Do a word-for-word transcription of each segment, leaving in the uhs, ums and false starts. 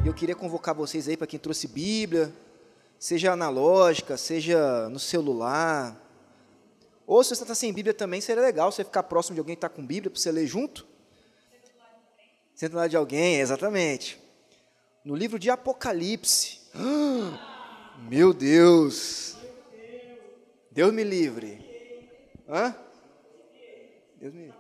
Eu queria convocar vocês aí, para quem trouxe Bíblia, seja analógica, seja no celular, ou se você está sem Bíblia também, seria legal você ficar próximo de alguém que está com Bíblia, para você ler junto. Senta lá de alguém, exatamente. No livro de Apocalipse. Ah, meu Deus! Deus me livre. Hã? Deus me livre.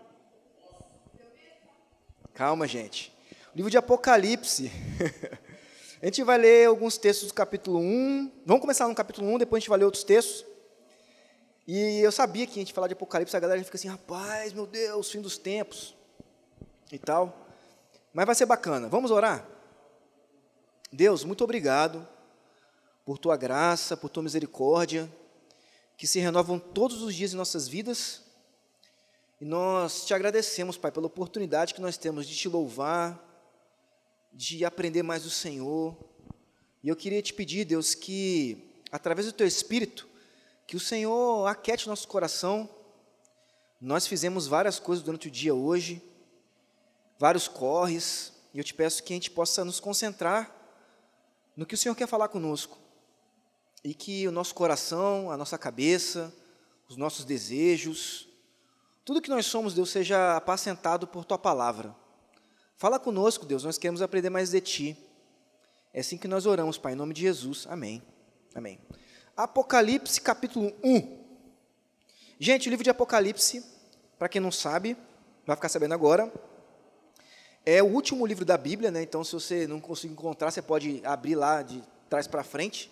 Calma, gente. O livro de Apocalipse. A gente vai ler alguns textos do capítulo um. Vamos começar no capítulo um, depois a gente vai ler outros textos. E eu sabia que a gente falar de Apocalipse, a galera fica assim, rapaz, meu Deus, fim dos tempos. E tal. Mas vai ser bacana. Vamos orar? Deus, muito obrigado por Tua graça, por Tua misericórdia, que se renovam todos os dias em nossas vidas. E nós te agradecemos, Pai, pela oportunidade que nós temos de Te louvar, de aprender mais do Senhor. E eu queria te pedir, Deus, que, através do Teu Espírito, que o Senhor aquete nosso coração. Nós fizemos várias coisas durante o dia hoje, vários corres, e eu te peço que a gente possa nos concentrar no que o Senhor quer falar conosco. E que o nosso coração, a nossa cabeça, os nossos desejos, tudo que nós somos, Deus, seja apacentado por Tua palavra. Fala conosco, Deus, nós queremos aprender mais de Ti. É assim que nós oramos, Pai, em nome de Jesus. Amém. Amém. Apocalipse, capítulo um. Gente, o livro de Apocalipse, para quem não sabe, vai ficar sabendo agora, é o último livro da Bíblia, né? Então, se você não conseguir encontrar, você pode abrir lá de trás para frente.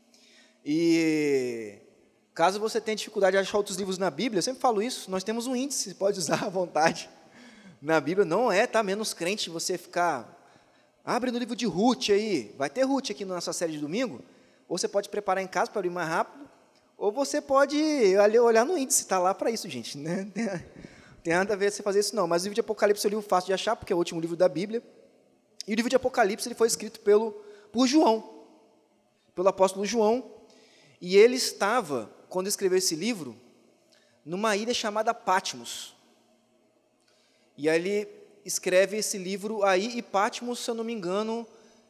E caso você tenha dificuldade de achar outros livros na Bíblia, eu sempre falo isso, nós temos um índice, você pode usar à vontade. Na Bíblia não é, tá, menos crente você ficar, abre no livro de Ruth aí, vai ter Ruth aqui na nossa série de domingo, ou você pode preparar em casa para abrir mais rápido, ou você pode olhar no índice, está lá para isso, gente, né? Tem nada a ver você fazer isso não, mas o livro de Apocalipse é um livro fácil de achar, porque é o último livro da Bíblia, e o livro de Apocalipse ele foi escrito pelo, por João, pelo apóstolo João, e ele estava, quando escreveu esse livro, numa ilha chamada Patmos. E aí ele escreve esse livro aí, e Patmos, se eu não me engano,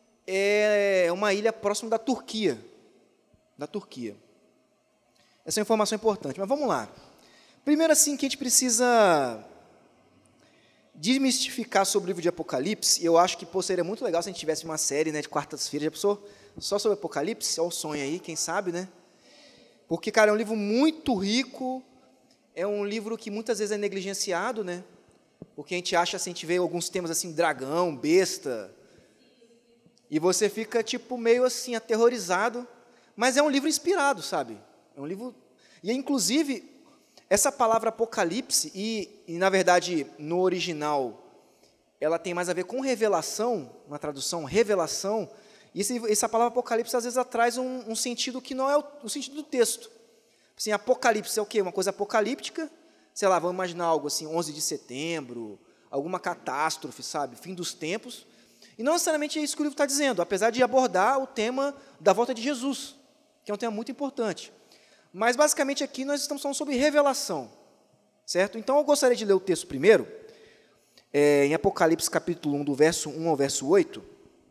é uma ilha próxima da Turquia. Da Turquia. Essa é uma informação importante, mas vamos lá. Primeiro, assim, que a gente precisa desmistificar sobre o livro de Apocalipse, e eu acho que pô, seria muito legal se a gente tivesse uma série, né, de quartas-feiras, já pensou? Só sobre Apocalipse, é o sonho aí, quem sabe, né? Porque, cara, é um livro muito rico, é um livro que muitas vezes é negligenciado, né? Porque a gente acha, assim, a gente vê alguns temas assim, dragão, besta, e você fica, tipo, meio assim, aterrorizado, mas é um livro inspirado, sabe? É um livro... E, inclusive, essa palavra Apocalipse, e, e na verdade, no original, ela tem mais a ver com revelação, uma tradução, revelação, e esse, essa palavra Apocalipse, às vezes, ela traz um, um sentido que não é o, o sentido do texto. Assim, Apocalipse é o quê? Uma coisa apocalíptica, sei lá, vamos imaginar algo assim, onze de setembro, alguma catástrofe, sabe, fim dos tempos, e não necessariamente é isso que o livro está dizendo, apesar de abordar o tema da volta de Jesus, que é um tema muito importante. Mas, basicamente, aqui nós estamos falando sobre revelação, certo? Então, eu gostaria de ler o texto primeiro, é, em Apocalipse, capítulo um, do verso um ao verso oito,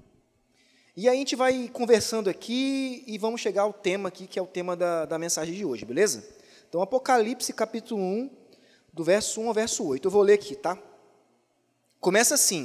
e aí a gente vai conversando aqui e vamos chegar ao tema aqui, que é o tema da, da mensagem de hoje, beleza? Então, Apocalipse, capítulo um, do verso um ao verso oito. Eu vou ler aqui, tá? Começa assim,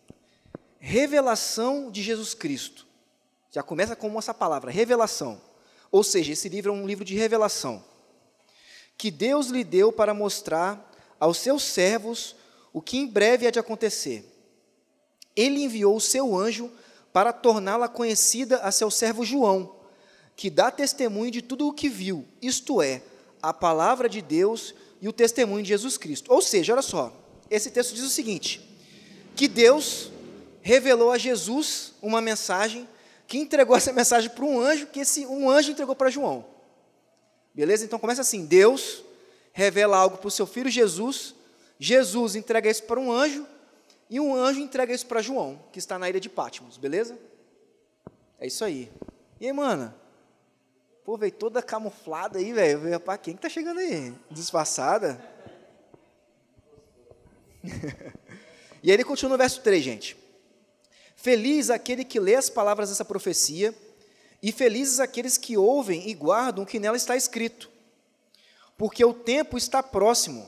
revelação de Jesus Cristo. Já começa com essa palavra, revelação. Ou seja, esse livro é um livro de revelação, que Deus lhe deu para mostrar aos seus servos o que em breve há de acontecer. Ele enviou o seu anjo para torná-la conhecida a seu servo João, que dá testemunho de tudo o que viu, isto é, a palavra de Deus e o testemunho de Jesus Cristo. Ou seja, olha só, esse texto diz o seguinte, que Deus revelou a Jesus uma mensagem, que entregou essa mensagem para um anjo, que esse, um anjo entregou para João. Beleza? Então começa assim, Deus revela algo para o seu filho Jesus, Jesus entrega isso para um anjo, e um anjo entrega isso para João, que está na ilha de Patmos, beleza? É isso aí. E aí, mano? Pô, veio toda camuflada aí, velho. Para quem que tá chegando aí? Disfarçada? E aí ele continua no verso três, gente. Feliz aquele que lê as palavras dessa profecia, e felizes aqueles que ouvem e guardam o que nela está escrito, porque o tempo está próximo.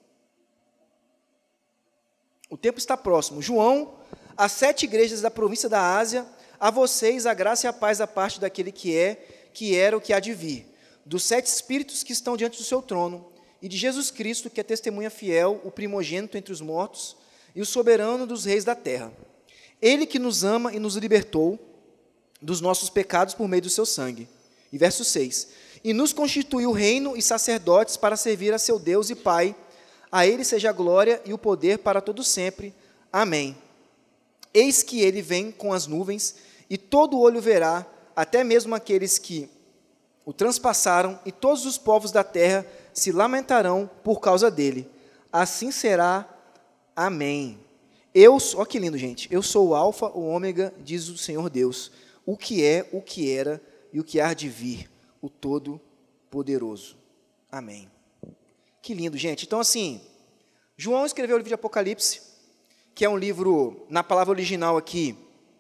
O tempo está próximo. João, às sete igrejas da província da Ásia, a vocês a graça e a paz da parte daquele que é, que era o que há de vir, dos sete espíritos que estão diante do seu trono, e de Jesus Cristo, que é testemunha fiel, o primogênito entre os mortos, e o soberano dos reis da terra. Ele que nos ama e nos libertou dos nossos pecados por meio do seu sangue. E verso seis. E nos constituiu reino e sacerdotes para servir a seu Deus e Pai. A ele seja a glória e o poder para todo sempre. Amém. Eis que ele vem com as nuvens, e todo olho verá, até mesmo aqueles que o transpassaram, e todos os povos da terra se lamentarão por causa dele. Assim será. Amém. Eu, ó que lindo, gente. Eu sou o Alfa, o Ômega, diz o Senhor Deus, o que é, o que era e o que há de vir, o Todo-Poderoso. Amém. Que lindo, gente. Então, assim, João escreveu o livro de Apocalipse, que é um livro, na palavra original aqui,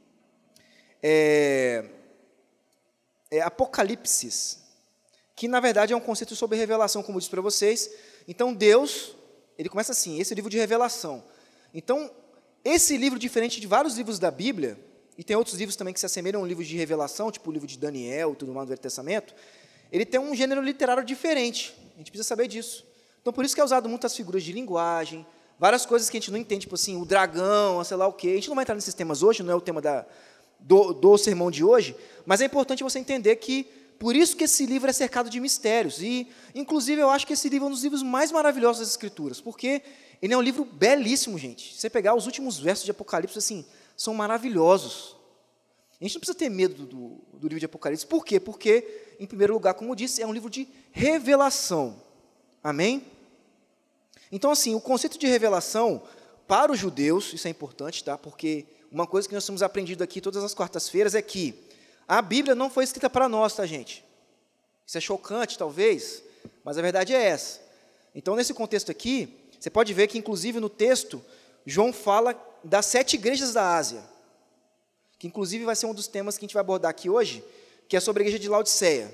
é, é Apocalipsis, que, na verdade, é um conceito sobre revelação, como eu disse para vocês. Então, Deus, ele começa assim, esse livro de revelação. Então, esse livro, diferente de vários livros da Bíblia, e tem outros livros também que se assemelham a livros de revelação, tipo o livro de Daniel e tudo mais do Velho Testamento, ele tem um gênero literário diferente. A gente precisa saber disso. Então, por isso que é usado muitas figuras de linguagem, várias coisas que a gente não entende, tipo assim, o dragão, sei lá o quê. A gente não vai entrar nesses temas hoje, não é o tema da, do, do sermão de hoje, mas é importante você entender que, por isso que esse livro é cercado de mistérios. E, inclusive, eu acho que esse livro é um dos livros mais maravilhosos das Escrituras, porque ele é um livro belíssimo, gente. Se você pegar os últimos versos de Apocalipse, assim, são maravilhosos. A gente não precisa ter medo do, do livro de Apocalipse. Por quê? Porque, em primeiro lugar, como eu disse, é um livro de revelação. Amém? Então, assim, o conceito de revelação, para os judeus, isso é importante, tá? Porque uma coisa que nós temos aprendido aqui todas as quartas-feiras é que a Bíblia não foi escrita para nós, tá, gente? Isso é chocante, talvez, mas a verdade é essa. Então, nesse contexto aqui, você pode ver que, inclusive, no texto, João fala das sete igrejas da Ásia, que, inclusive, vai ser um dos temas que a gente vai abordar aqui hoje, que é sobre a igreja de Laodiceia.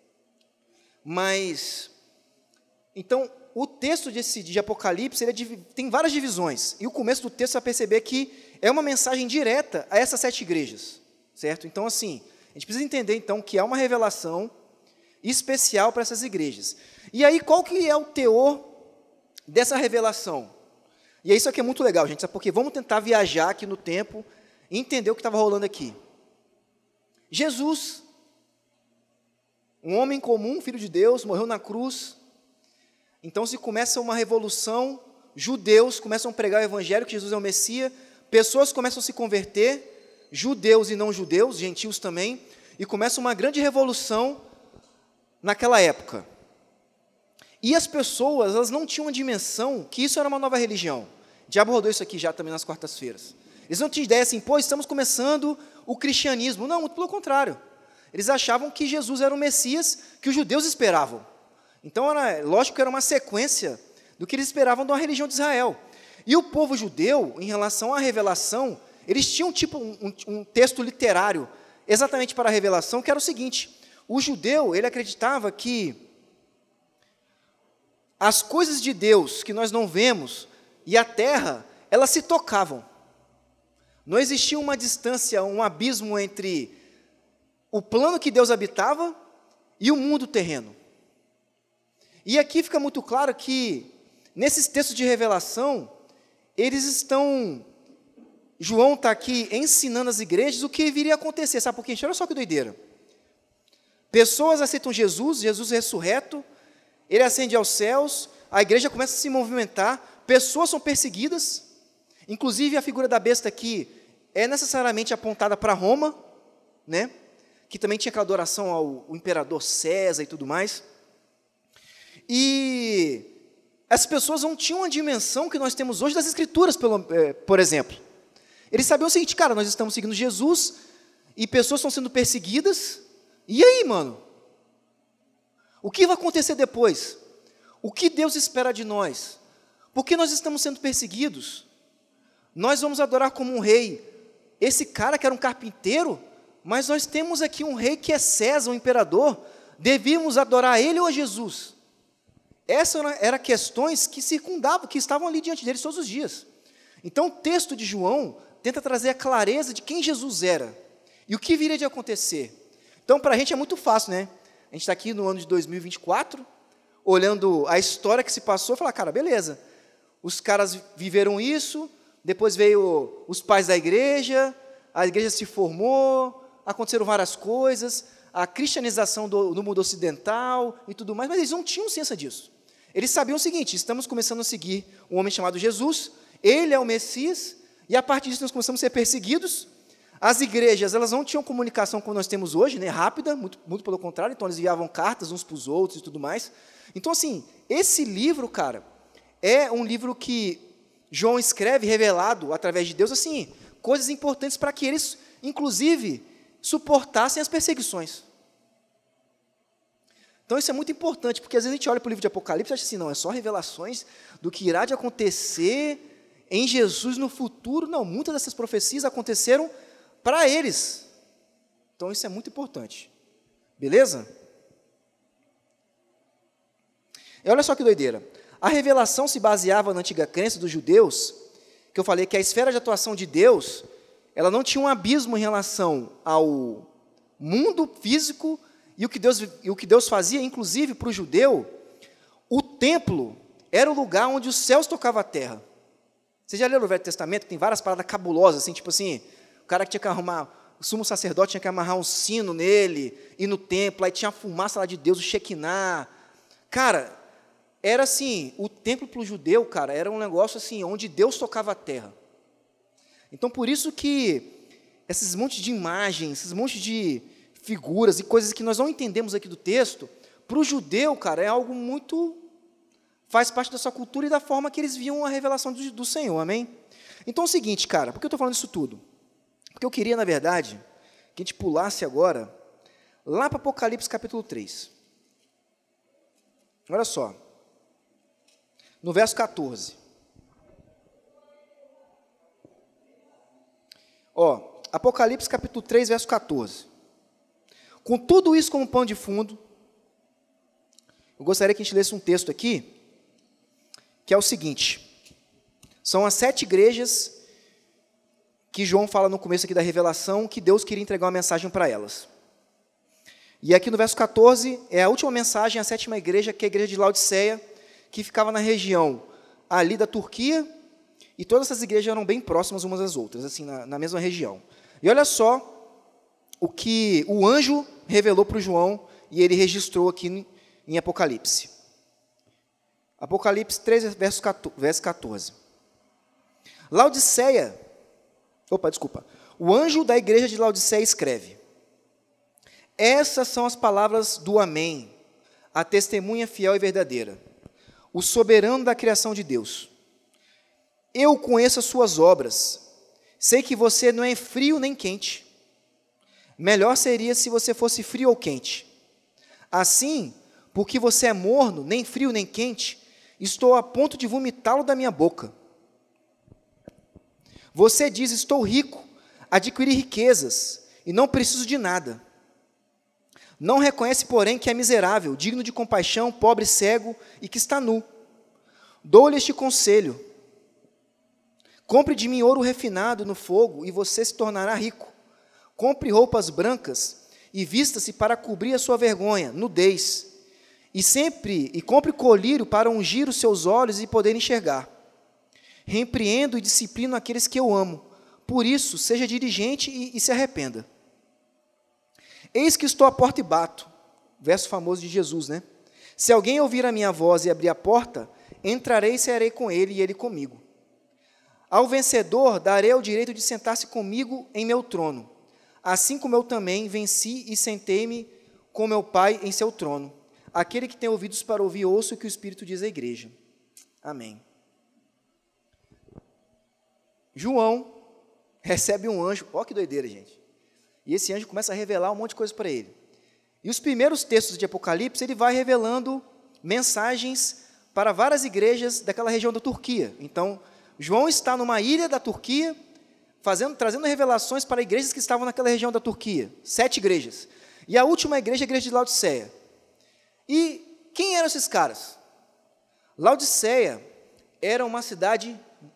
Mas, então, o texto desse, de Apocalipse, ele é, tem várias divisões, e o começo do texto você vai perceber que é uma mensagem direta a essas sete igrejas, certo? Então, assim, a gente precisa entender, então, que há uma revelação especial para essas igrejas. E aí, qual que é o teor dessa revelação? E é isso aqui é muito legal, gente, sabe por quê? Vamos tentar viajar aqui no tempo e entender o que estava rolando aqui. Jesus, um homem comum, filho de Deus, morreu na cruz. Então se começa uma revolução, judeus começam a pregar o evangelho, que Jesus é o Messias, pessoas começam a se converter, judeus e não judeus, gentios também, e começa uma grande revolução naquela época. E as pessoas, elas não tinham uma dimensão que isso era uma nova religião. Já abordou isso aqui já também nas quartas-feiras. Eles não tinham ideia assim, pô, estamos começando o cristianismo. Não, muito pelo contrário. Eles achavam que Jesus era o Messias que os judeus esperavam. Então, era, lógico que era uma sequência do que eles esperavam de uma religião de Israel. E o povo judeu, em relação à revelação, eles tinham tipo um, um, um texto literário exatamente para a revelação, que era o seguinte: o judeu, ele acreditava que as coisas de Deus que nós não vemos e a terra, elas se tocavam. Não existia uma distância, um abismo entre o plano que Deus habitava e o mundo terreno. E aqui fica muito claro que, nesses textos de revelação, eles estão... João está aqui ensinando as igrejas o que viria a acontecer. Sabe por quê? Olha só que doideira. Pessoas aceitam Jesus, Jesus ressurreto, ele ascende aos céus, a igreja começa a se movimentar, pessoas são perseguidas, inclusive a figura da besta aqui é necessariamente apontada para Roma, né? Que também tinha aquela adoração ao, ao imperador César e tudo mais. E as pessoas não tinham a dimensão que nós temos hoje das Escrituras, pelo, é, por exemplo. Eles sabiam o seguinte: cara, nós estamos seguindo Jesus e pessoas estão sendo perseguidas, e aí, mano? O que vai acontecer depois? O que Deus espera de nós? Por que nós estamos sendo perseguidos? Nós vamos adorar como um rei esse cara que era um carpinteiro, mas nós temos aqui um rei que é César, um imperador, devíamos adorar ele ou a Jesus? Essas eram questões que circundavam, que estavam ali diante deles todos os dias. Então, o texto de João tenta trazer a clareza de quem Jesus era e o que viria de acontecer. Então, para a gente é muito fácil, né? A gente está aqui no ano de dois mil e vinte e quatro, olhando a história que se passou, e falar, cara, beleza, os caras viveram isso, depois veio os pais da igreja, a igreja se formou, aconteceram várias coisas, a cristianização do, do mundo ocidental e tudo mais, mas eles não tinham ciência disso. Eles sabiam o seguinte, estamos começando a seguir um homem chamado Jesus, ele é o Messias, e a partir disso nós começamos a ser perseguidos. As igrejas, elas não tinham comunicação como nós temos hoje, né, rápida, muito, muito pelo contrário, então eles enviavam cartas uns para os outros e tudo mais. Então, assim, esse livro, cara, é um livro que João escreve, revelado através de Deus, assim, coisas importantes para que eles, inclusive, suportassem as perseguições. Então, isso é muito importante, porque às vezes a gente olha para o livro de Apocalipse e acha assim, não, é só revelações do que irá de acontecer em Jesus no futuro. Não, muitas dessas profecias aconteceram para eles. Então, isso é muito importante. Beleza? E olha só que doideira. A revelação se baseava na antiga crença dos judeus, que eu falei que a esfera de atuação de Deus, ela não tinha um abismo em relação ao mundo físico e o que Deus, e o que Deus fazia, inclusive para o judeu, o templo era o lugar onde os céus tocavam a terra. Você já leu no Velho Testamento, que tem várias paradas cabulosas, assim, tipo assim, o cara que tinha que arrumar, o sumo sacerdote tinha que amarrar um sino nele, ir no templo, aí tinha a fumaça lá de Deus, o Shekinah. Cara, era assim, o templo para o judeu, cara, era um negócio assim, onde Deus tocava a terra. Então, por isso que esses montes de imagens, esses montes de figuras e coisas que nós não entendemos aqui do texto, para o judeu, cara, é algo muito, faz parte da sua cultura e da forma que eles viam a revelação do, do Senhor, amém? Então é o seguinte, cara, por que eu estou falando isso tudo? Porque eu queria, na verdade, que a gente pulasse agora, lá para Apocalipse capítulo três. Olha só, no verso quatorze. Ó, Apocalipse capítulo três, verso quatorze. Com tudo isso como pano de fundo, eu gostaria que a gente lesse um texto aqui, que é o seguinte, são as sete igrejas que João fala no começo aqui da revelação, que Deus queria entregar uma mensagem para elas. E aqui no verso quatorze, é a última mensagem, a sétima igreja, que é a igreja de Laodiceia, que ficava na região ali da Turquia, e todas essas igrejas eram bem próximas umas às outras, assim, na, na mesma região. E olha só o que o anjo revelou para o João, e ele registrou aqui em, em Apocalipse. Apocalipse três, verso quatorze. Laodiceia, opa, desculpa, o anjo da igreja de Laodiceia escreve, essas são as palavras do Amém, a testemunha fiel e verdadeira, o soberano da criação de Deus. Eu conheço as suas obras, sei que você não é frio nem quente. Melhor seria se você fosse frio ou quente. Assim, porque você é morno, nem frio nem quente, estou a ponto de vomitá-lo da minha boca. Você diz, estou rico, adquiri riquezas, e não preciso de nada. Não reconhece, porém, que é miserável, digno de compaixão, pobre, cego, e que está nu. Dou-lhe este conselho. Compre de mim ouro refinado no fogo, e você se tornará rico. Compre roupas brancas, e vista-se para cobrir a sua vergonha, nudez. E sempre, e compre colírio para ungir os seus olhos e poder enxergar. Repreendo e disciplino aqueles que eu amo. Por isso, seja diligente e, e se arrependa. Eis que estou à porta e bato. Verso famoso de Jesus, né? Se alguém ouvir a minha voz e abrir a porta, entrarei e cearei com ele e ele comigo. Ao vencedor darei o direito de sentar-se comigo em meu trono, assim como eu também venci e sentei-me com meu Pai em seu trono. Aquele que tem ouvidos para ouvir, ouça o que o Espírito diz à igreja. Amém. João recebe um anjo, ó que doideira, gente. E esse anjo começa a revelar um monte de coisa para ele. E os primeiros textos de Apocalipse, ele vai revelando mensagens para várias igrejas daquela região da Turquia. Então, João está numa ilha da Turquia, fazendo, trazendo revelações para igrejas que estavam naquela região da Turquia, sete igrejas. E a última igreja é a igreja de Laodiceia. E quem eram esses caras? Laodiceia era uma cidade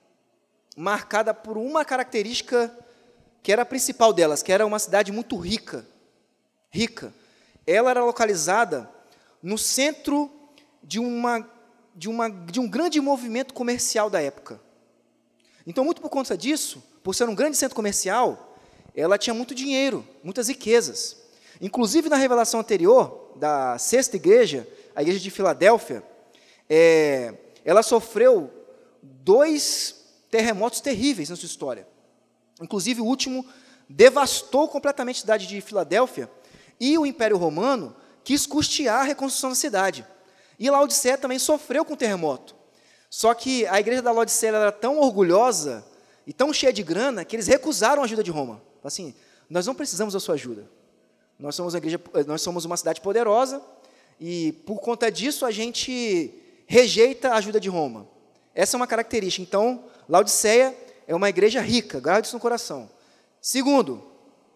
marcada por uma característica que era a principal delas, que era uma cidade muito rica. Rica. Ela era localizada no centro de, uma, de, uma, de um grande movimento comercial da época. Então, muito por conta disso, por ser um grande centro comercial, ela tinha muito dinheiro, muitas riquezas. Inclusive, na revelação anterior, da sexta igreja, a igreja de Filadélfia, é, ela sofreu dois terremotos terríveis na sua história. Inclusive, o último devastou completamente a cidade de Filadélfia, e o Império Romano quis custear a reconstrução da cidade. E Laodiceia também sofreu com o terremoto. Só que a igreja da Laodiceia era tão orgulhosa e tão cheia de grana que eles recusaram a ajuda de Roma. Assim, nós não precisamos da sua ajuda. Nós somos uma igreja, nós somos uma cidade poderosa e, por conta disso, a gente rejeita a ajuda de Roma. Essa é uma característica. Então, Laodiceia é uma igreja rica, guarde isso no coração. Segundo,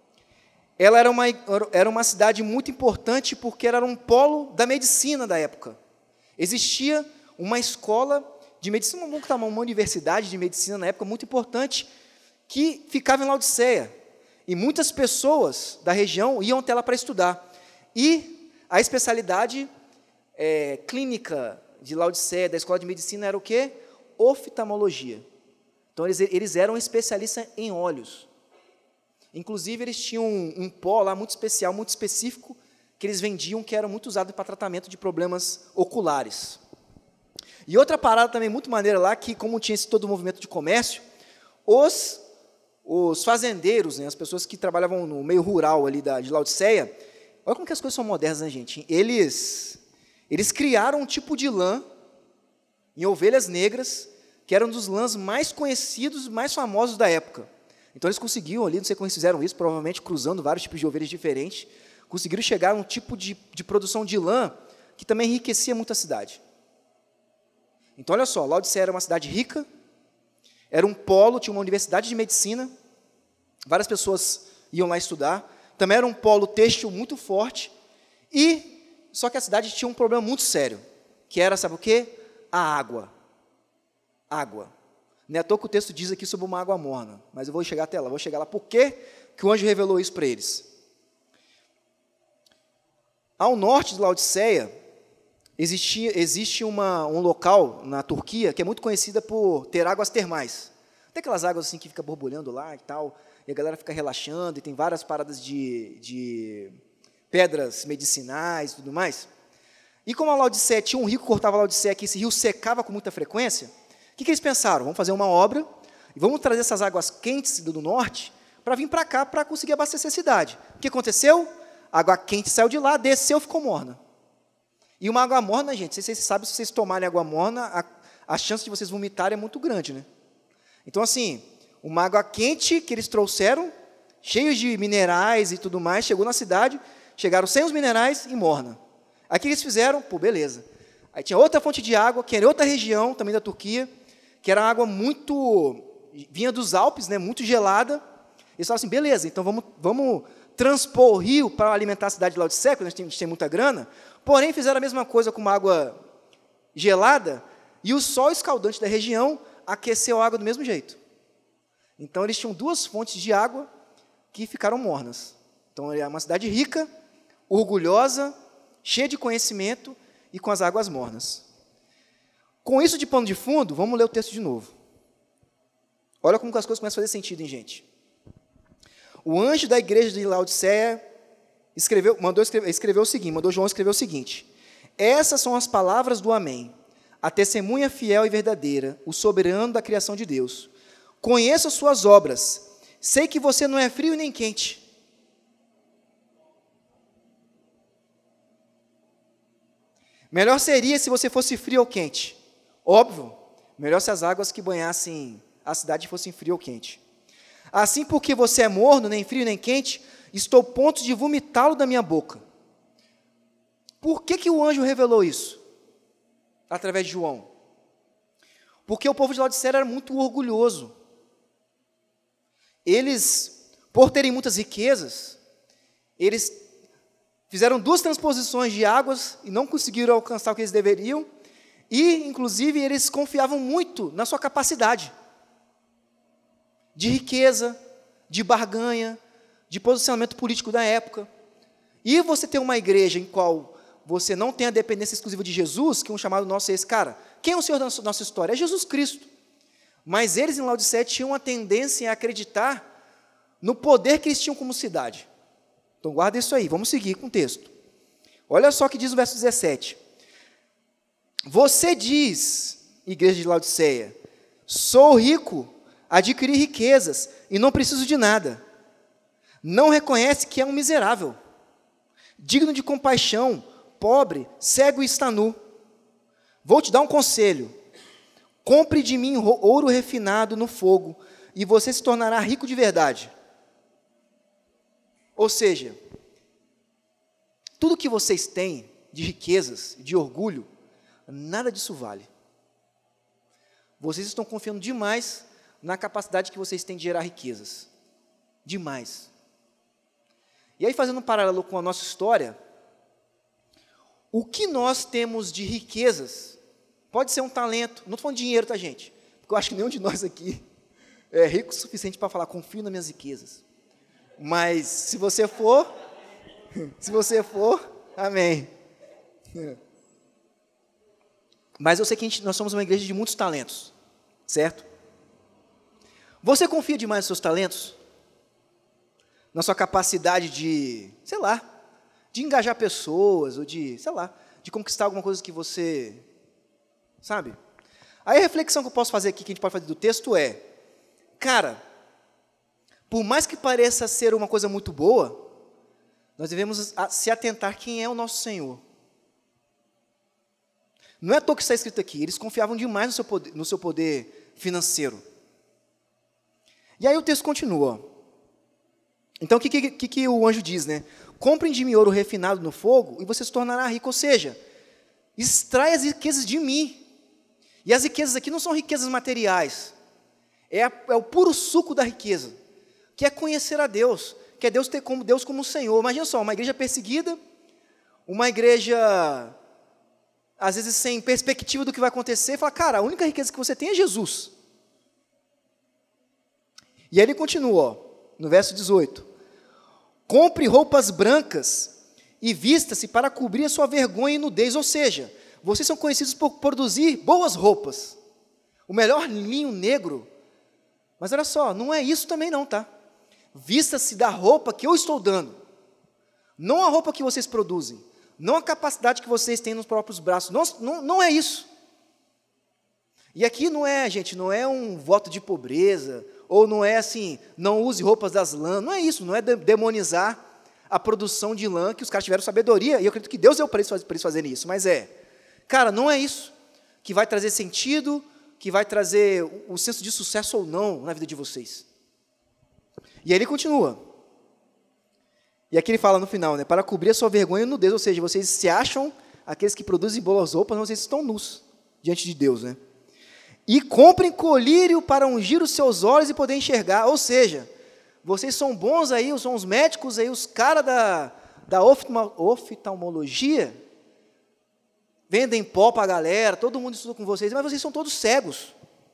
ela era uma, era uma cidade muito importante porque era um polo da medicina da época. Existia uma escola de medicina, uma universidade de medicina na época muito importante, que ficava em Laodiceia. E muitas pessoas da região iam até lá para estudar. E a especialidade é, clínica de Laodiceia, da escola de medicina, era o quê? Oftalmologia. Então, eles, eles eram especialistas em olhos. Inclusive, eles tinham um, um pó lá muito especial, muito específico, que eles vendiam, que era muito usado para tratamento de problemas oculares. E outra parada também muito maneira lá, que como tinha esse todo o movimento de comércio, os, os fazendeiros, né, as pessoas que trabalhavam no meio rural ali da, de Laodiceia, olha como que as coisas são modernas, né, gente? Eles, eles criaram um tipo de lã em ovelhas negras, que era um dos lãs mais conhecidos, mais famosos da época. Então, eles conseguiam ali, não sei como eles fizeram isso, provavelmente cruzando vários tipos de ovelhas diferentes, conseguiram chegar a um tipo de, de produção de lã que também enriquecia muito a cidade. Então, olha só, Laodiceia era uma cidade rica, era um polo, tinha uma universidade de medicina, várias pessoas iam lá estudar, também era um polo têxtil muito forte, e só que a cidade tinha um problema muito sério, que era, sabe o quê? A água. Água. Não é à toa que o texto diz aqui sobre uma água morna, mas eu vou chegar até lá, vou chegar lá. Por que que o anjo revelou isso para eles? Ao norte de Laodiceia, existia, existe uma, um local na Turquia que é muito conhecida por ter águas termais. Tem aquelas águas assim que ficam borbulhando lá e tal, e a galera fica relaxando, e tem várias paradas de, de pedras medicinais e tudo mais. E como a Laodiceia tinha um rio que cortava a Laodiceia, que esse rio secava com muita frequência, o que, que eles pensaram? Vamos fazer uma obra e vamos trazer essas águas quentes do norte para vir para cá para conseguir abastecer a cidade. O que aconteceu? A água quente saiu de lá, desceu, ficou morna. E uma água morna, gente, vocês sabem, se vocês tomarem água morna, a, a chance de vocês vomitarem é muito grande, né? Então, assim, uma água quente que eles trouxeram, cheio de minerais e tudo mais, chegou na cidade, chegaram sem os minerais e morna. Aí o que eles fizeram? Pô, beleza. Aí tinha outra fonte de água, que era outra região, também da Turquia, que era água muito, vinha dos Alpes, né, muito gelada. Eles falaram assim, beleza, então vamos, vamos transpor o rio para alimentar a cidade de Laodiceia, porque a gente tem muita grana, porém fizeram a mesma coisa com uma água gelada, e o sol escaldante da região aqueceu a água do mesmo jeito. Então, eles tinham duas fontes de água que ficaram mornas. Então, é uma cidade rica, orgulhosa, cheia de conhecimento e com as águas mornas. Com isso de pano de fundo, vamos ler o texto de novo. Olha como as coisas começam a fazer sentido, hein, gente? O anjo da igreja de Laodiceia escreveu, mandou escrever, escreveu o seguinte, mandou João escrever o seguinte: essas são as palavras do Amém, a testemunha fiel e verdadeira, o soberano da criação de Deus. Conheço as suas obras, sei que você não é frio nem quente. Melhor seria se você fosse frio ou quente. Óbvio, melhor se as águas que banhassem a cidade fossem frio ou quente. Assim, porque você é morno, nem frio nem quente, estou a ponto de vomitá-lo da minha boca. Por que que o anjo revelou isso? Através de João. Porque o povo de Laodiceia era muito orgulhoso. eles, por terem muitas riquezas, eles fizeram duas transposições de águas e não conseguiram alcançar o que eles deveriam, e, inclusive, eles confiavam muito na sua capacidade de riqueza, de barganha, de posicionamento político da época. E você tem uma igreja em qual você não tem a dependência exclusiva de Jesus, que um chamado nosso é esse, cara, quem é o Senhor da nossa história? É Jesus Cristo. Mas eles em Laodiceia tinham uma tendência a acreditar no poder que eles tinham como cidade. Então guarda isso aí, vamos seguir com o texto. Olha só o que diz o verso dezessete. Você diz, igreja de Laodiceia, sou rico, adquiri riquezas e não preciso de nada. Não reconhece que é um miserável, digno de compaixão, pobre, cego e está nu. Vou te dar um conselho. Compre de mim ouro refinado no fogo, e você se tornará rico de verdade. Ou seja, tudo que vocês têm de riquezas, de orgulho, nada disso vale. Vocês estão confiando demais na capacidade que vocês têm de gerar riquezas. Demais. E aí, fazendo um paralelo com a nossa história, o que nós temos de riquezas, pode ser um talento, não estou falando de dinheiro, tá, gente? Porque eu acho que nenhum de nós aqui é rico o suficiente para falar, confio nas minhas riquezas. Mas, se você for, se você for, amém. Mas eu sei que a gente, nós somos uma igreja de muitos talentos, certo? Você confia demais nos seus talentos? Na sua capacidade de, sei lá, de engajar pessoas, ou de, sei lá, de conquistar alguma coisa que você, sabe? Aí a reflexão que eu posso fazer aqui, que a gente pode fazer do texto é, cara, por mais que pareça ser uma coisa muito boa, nós devemos se atentar quem é o nosso Senhor. Não é à toa que está escrito aqui, eles confiavam demais no seu poder, no seu poder financeiro. E aí o texto continua. Então, o que, que, que o anjo diz, né? Comprem de mim ouro refinado no fogo e você se tornará rico. Ou seja, extrai as riquezas de mim. E as riquezas aqui não são riquezas materiais. É, a, é o puro suco da riqueza, que é conhecer a Deus, que é Deus ter como Deus como Senhor. Imagina só, uma igreja perseguida, uma igreja, às vezes, sem perspectiva do que vai acontecer, e fala, cara, a única riqueza que você tem é Jesus. E aí ele continua, ó, no verso dezoito. Compre roupas brancas e vista-se para cobrir a sua vergonha e nudez. Ou seja, vocês são conhecidos por produzir boas roupas. O melhor linho negro. Mas olha só, não é isso também não, tá? Vista-se da roupa que eu estou dando. Não a roupa que vocês produzem. Não a capacidade que vocês têm nos próprios braços. Não, não, não é isso. E aqui não é, gente, não é um voto de pobreza, ou não é assim, não use roupas das lãs, não é isso, não é demonizar a produção de lã, que os caras tiveram sabedoria, e eu acredito que Deus deu para eles, para eles fazerem isso, mas é, cara, não é isso que vai trazer sentido, que vai trazer o, o senso de sucesso ou não na vida de vocês. E aí ele continua, e aqui ele fala no final, né, para cobrir a sua vergonha e nudez, ou seja, vocês se acham aqueles que produzem boas roupas, mas vocês estão nus diante de Deus, né? E comprem colírio para ungir os seus olhos e poder enxergar. Ou seja, vocês são bons aí, são os médicos aí, os caras da, da oftalmologia, vendem pó para a galera, todo mundo estuda com vocês, mas vocês são todos cegos.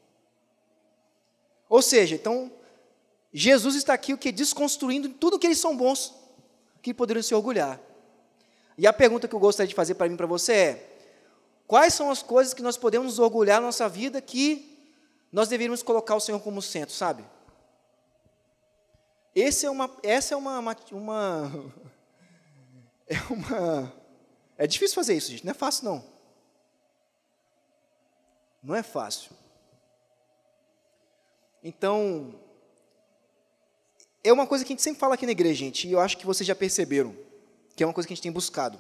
Ou seja, então, Jesus está aqui o que? Desconstruindo tudo que eles são bons, que poderiam se orgulhar. E a pergunta que eu gostaria de fazer para mim e para você é, quais são as coisas que nós podemos nos orgulhar na nossa vida que nós deveríamos colocar o Senhor como centro, sabe? Esse é uma, essa é uma, uma, uma, é uma... É difícil fazer isso, gente, não é fácil, não. Não é fácil. Então, é uma coisa que a gente sempre fala aqui na igreja, gente, e eu acho que vocês já perceberam, que é uma coisa que a gente tem buscado.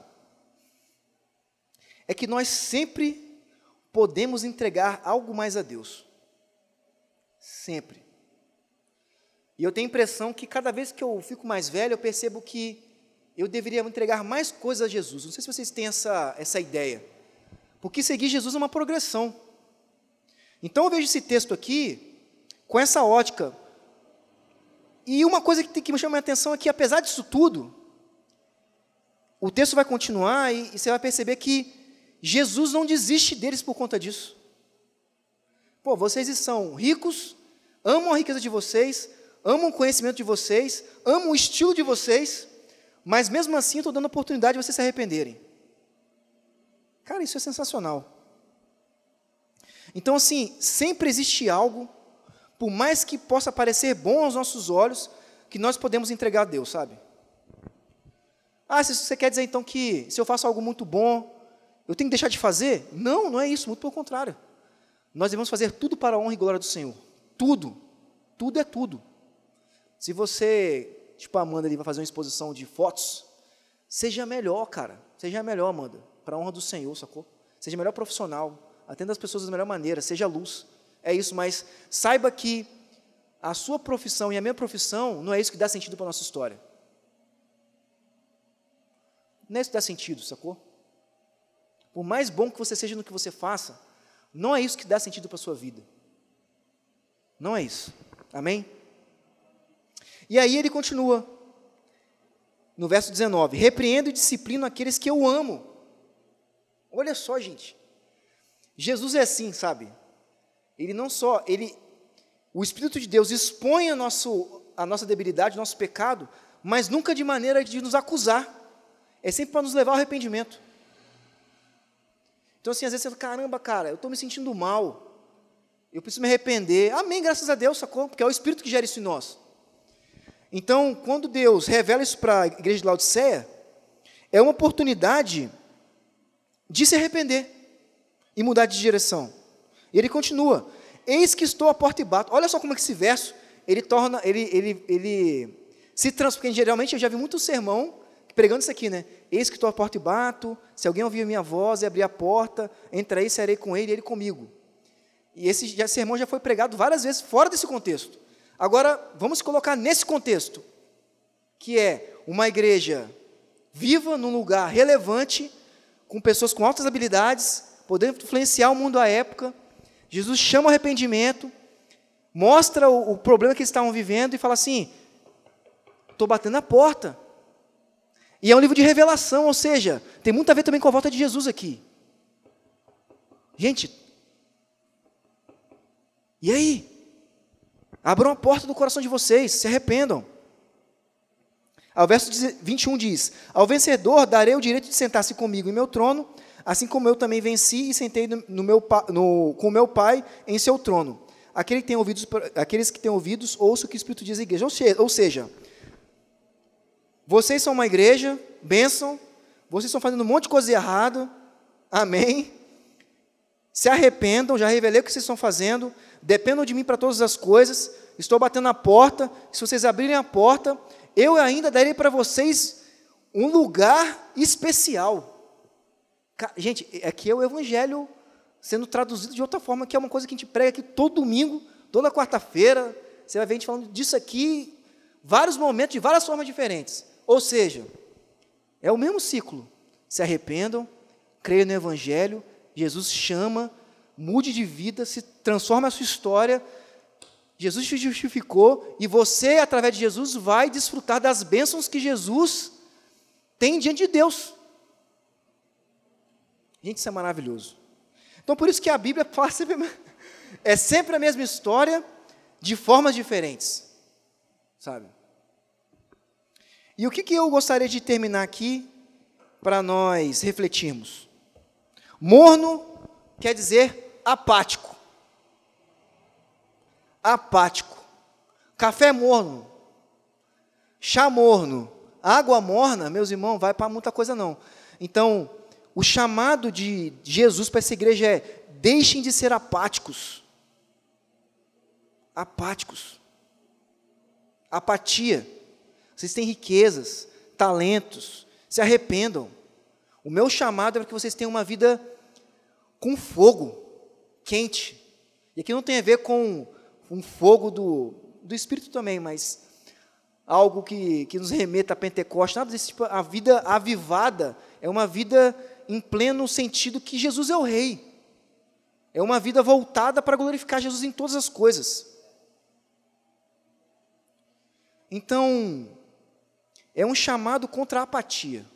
É que nós sempre podemos entregar algo mais a Deus. Sempre. E eu tenho a impressão que cada vez que eu fico mais velho, eu percebo que eu deveria entregar mais coisas a Jesus. Não sei se vocês têm essa, essa ideia. Porque seguir Jesus é uma progressão. Então eu vejo esse texto aqui com essa ótica. E uma coisa que, tem, que me chama a atenção é que, apesar disso tudo, o texto vai continuar e, e você vai perceber que Jesus não desiste deles por conta disso. Pô, vocês são ricos, amam a riqueza de vocês, amam o conhecimento de vocês, amam o estilo de vocês, mas mesmo assim eu estou dando a oportunidade de vocês se arrependerem. Cara, isso é sensacional. Então, assim, sempre existe algo, por mais que possa parecer bom aos nossos olhos, que nós podemos entregar a Deus, sabe? Ah, se você quer dizer então que se eu faço algo muito bom, eu tenho que deixar de fazer? Não, não é isso, muito pelo contrário. Nós devemos fazer tudo para a honra e glória do Senhor. Tudo. Tudo é tudo. Se você, tipo a Amanda ali, vai fazer uma exposição de fotos, seja melhor, cara. Seja melhor, Amanda, para a honra do Senhor, sacou? Seja melhor profissional, atenda as pessoas da melhor maneira, seja luz. É isso, mas saiba que a sua profissão e a minha profissão não é isso que dá sentido para a nossa história. Não é isso que dá sentido, sacou? Por mais bom que você seja no que você faça, não é isso que dá sentido para a sua vida. Não é isso. Amém? E aí ele continua, no verso dezenove, repreendo e disciplino aqueles que eu amo. Olha só, gente, Jesus é assim, sabe? Ele não só, ele, o Espírito de Deus expõe a, nosso, a nossa debilidade, o nosso pecado, mas nunca de maneira de nos acusar, é sempre para nos levar ao arrependimento. Então assim, às vezes você fala, caramba, cara, eu estou me sentindo mal, eu preciso me arrepender. Amém, graças a Deus, sacou? Porque é o Espírito que gera isso em nós. Então, quando Deus revela isso para a igreja de Laodiceia, é uma oportunidade de se arrepender e mudar de direção. E ele continua, eis que estou à porta e bato. Olha só como é que esse verso, ele torna, ele, ele, ele se transforma, porque geralmente eu já vi muito sermão pregando isso aqui, né? Eis que estou à porta e bato, se alguém ouvir a minha voz e abrir a porta, entrarei, serei com ele e ele comigo. E esse já, sermão já foi pregado várias vezes fora desse contexto. Agora, vamos colocar nesse contexto, que é uma igreja viva, num lugar relevante, com pessoas com altas habilidades, podendo influenciar o mundo à época. Jesus chama o arrependimento, mostra o, o problema que eles estavam vivendo e fala assim, estou batendo na porta. E é um livro de revelação, ou seja, tem muito a ver também com a volta de Jesus aqui. Gente, e aí? Abram a porta do coração de vocês, se arrependam. Ao verso vinte e um diz, ao vencedor darei o direito de sentar-se comigo em meu trono, assim como eu também venci e sentei no meu, no, com o meu Pai em seu trono. Aquele que tem ouvidos, aqueles que têm ouvidos, ouçam o que o Espírito diz à igreja. Ou seja, vocês são uma igreja, bênção, vocês estão fazendo um monte de coisa errada, amém? Se arrependam, já revelei o que vocês estão fazendo, dependam de mim para todas as coisas, estou batendo na porta, se vocês abrirem a porta, eu ainda darei para vocês um lugar especial. Gente, aqui é o Evangelho sendo traduzido de outra forma, que é uma coisa que a gente prega aqui todo domingo, toda quarta-feira, você vai ver a gente falando disso aqui, vários momentos, de várias formas diferentes. Ou seja, é o mesmo ciclo. Se arrependam, creiam no Evangelho, Jesus chama, mude de vida, se transforma a sua história, Jesus te justificou, e você, através de Jesus, vai desfrutar das bênçãos que Jesus tem diante de Deus. Gente, isso é maravilhoso. Então, por isso que a Bíblia fala sempre, é sempre a mesma história, de formas diferentes, sabe? E o que, que eu gostaria de terminar aqui, para nós refletirmos? Morno quer dizer apático. Apático. Café morno, chá morno, água morna, meus irmãos, vai para muita coisa não. Então, o chamado de Jesus para essa igreja é, deixem de ser apáticos. Apáticos. Apatia. Vocês têm riquezas, talentos, se arrependam. O meu chamado é para que vocês tenham uma vida com fogo, quente. E aqui não tem a ver com um fogo do, do Espírito também, mas algo que, que nos remeta a Pentecostes, nada desse tipo. A vida avivada é uma vida em pleno sentido que Jesus é o Rei. É uma vida voltada para glorificar Jesus em todas as coisas. Então, é um chamado contra a apatia.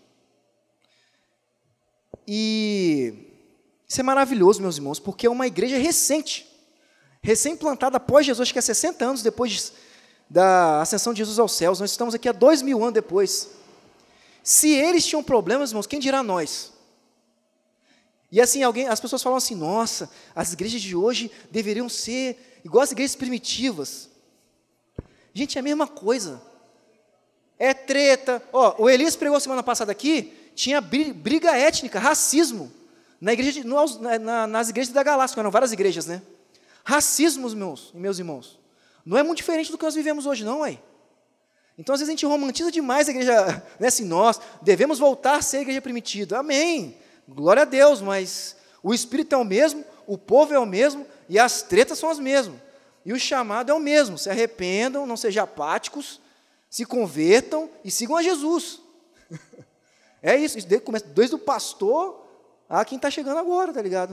E isso é maravilhoso, meus irmãos, porque é uma igreja recente, recém-plantada após Jesus, acho que é sessenta anos depois da ascensão de Jesus aos céus. Nós estamos aqui há dois mil anos depois. Se eles tinham problemas, irmãos, quem dirá nós? E assim, alguém, as pessoas falam assim, nossa, as igrejas de hoje deveriam ser igual às igrejas primitivas. Gente, é a mesma coisa. É treta. Ó, o Elias pregou semana passada aqui, tinha briga étnica, racismo, na igreja de, no, na, nas igrejas da Galácia, eram várias igrejas, né? Racismo, meus, meus irmãos. Não é muito diferente do que nós vivemos hoje, não, ué. Então, às vezes, a gente romantiza demais a igreja, né, assim, nós devemos voltar a ser a igreja primitiva. Amém. Glória a Deus, mas o Espírito é o mesmo, o povo é o mesmo, e as tretas são as mesmas. E o chamado é o mesmo, se arrependam, não sejam apáticos, se convertam e sigam a Jesus. É isso, isso começa desde o pastor a quem está chegando agora, tá ligado?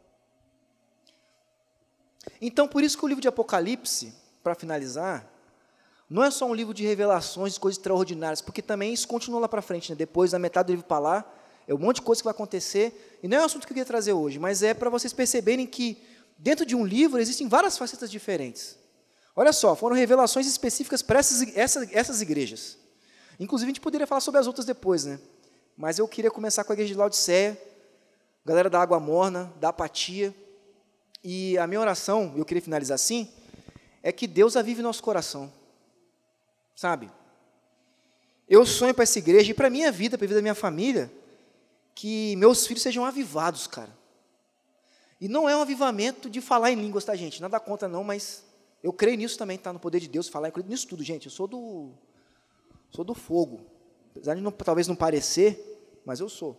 Então, por isso que o livro de Apocalipse, para finalizar, não é só um livro de revelações, de coisas extraordinárias, porque também isso continua lá para frente, né? Depois da metade do livro para lá, é um monte de coisa que vai acontecer, e não é um assunto que eu queria trazer hoje, mas é para vocês perceberem que dentro de um livro existem várias facetas diferentes. Olha só, foram revelações específicas para essas, essas, essas igrejas. Inclusive, a gente poderia falar sobre as outras depois, né? Mas eu queria começar com a igreja de Laodiceia, galera da água morna, da apatia, e a minha oração, eu queria finalizar assim, é que Deus avive nosso coração, sabe? Eu sonho para essa igreja, e para a minha vida, para a vida da minha família, que meus filhos sejam avivados, cara. E não é um avivamento de falar em línguas, tá, gente? Nada contra, não, mas eu creio nisso também, tá? No poder de Deus, falar, eu creio nisso tudo, gente. Eu sou do, sou do fogo. Apesar de não, talvez não parecer, mas eu sou.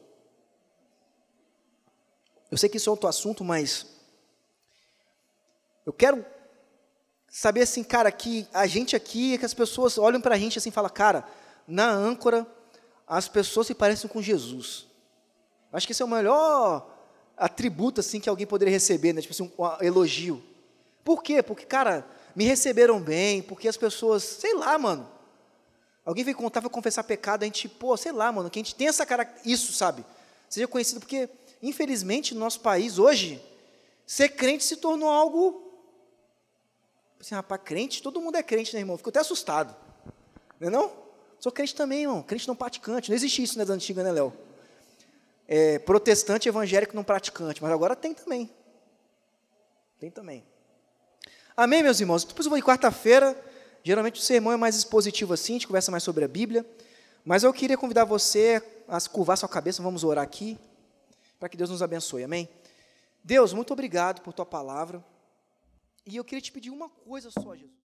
Eu sei que isso é outro assunto, mas eu quero saber, assim, cara, que a gente aqui, que as pessoas olham para a gente assim e falam, cara, na âncora, as pessoas se parecem com Jesus. Acho que esse é o melhor atributo, assim, que alguém poderia receber, né? Tipo assim, um, um elogio. Por quê? Porque, cara, me receberam bem, porque as pessoas, sei lá, mano, alguém veio contar, veio confessar pecado, a gente, pô, sei lá, mano, que a gente tem essa característica, isso, sabe? Seja conhecido, porque, infelizmente, no nosso país, hoje, ser crente se tornou algo, assim, rapaz, crente, todo mundo é crente, né, irmão? Fico até assustado, não é não? Sou crente também, irmão, crente não praticante, não existe isso, né, da antiga, né, Léo? É, protestante evangélico não praticante, mas agora tem também. Tem também. Amém, meus irmãos? Depois eu vou em quarta-feira, geralmente o sermão é mais expositivo assim, a gente conversa mais sobre a Bíblia, mas eu queria convidar você a curvar sua cabeça, vamos orar aqui, para que Deus nos abençoe, amém? Deus, muito obrigado por tua palavra, e eu queria te pedir uma coisa só, Jesus.